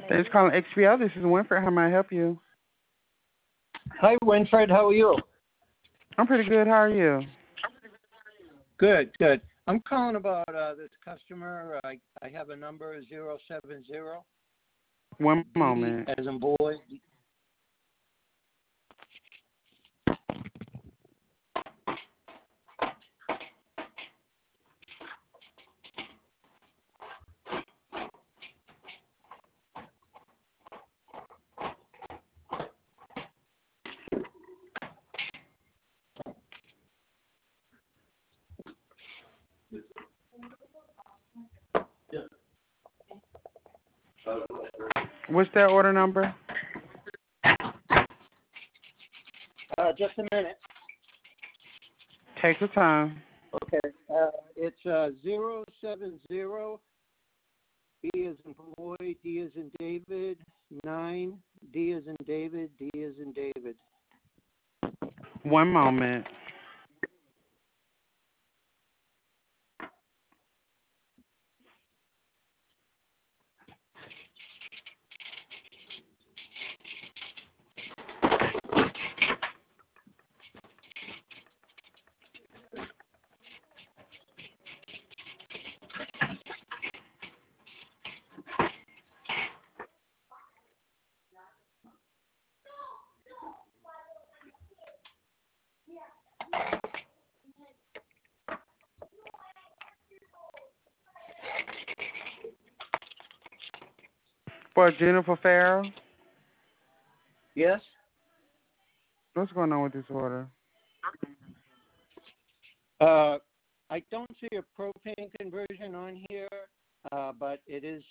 Thanks for calling XPL. This is Winfred. How may I help you? Hi, Winfred. How are you? I'm pretty good. How are you? Good, good. I'm calling about this customer. I have a number 070 One D moment. as in boy. What's that order number? Just a minute. Take your time. Okay. It's 070 B as in boy, D as in David, 9, D as in David, D as in David. One moment. For Jennifer Farrell, Yes? what's going on with this order? I don't see a propane conversion on here, but it is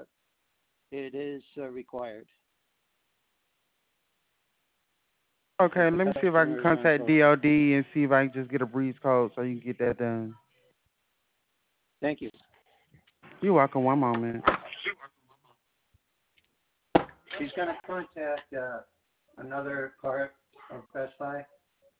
required. Okay, let me see if I can Customers on contact propane. DOD and see if I can just get a breeze code so you can get that done. Thank you. You're welcome. One moment. She's going to contact another part of Best Buy.